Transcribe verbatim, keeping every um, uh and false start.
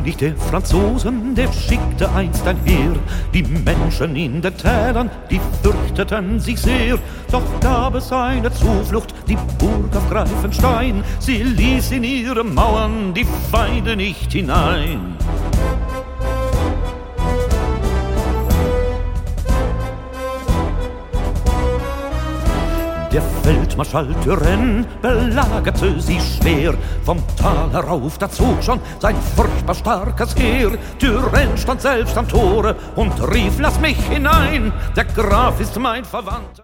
König der Franzosen, der schickte einst ein Heer. Die Menschen in den Tälern, die fürchteten sich sehr. Doch gab es eine Zuflucht, die Burg auf Greifenstein. Sie ließ in ihre Mauern die Feinde nicht hinein. Der Feldmarschall Turenne belagerte sie schwer. Vom Tal herauf, da zog schon sein furchtbar starkes Heer. Turenne stand selbst am Tore und rief: Lass mich hinein, der Graf ist mein Verwandter.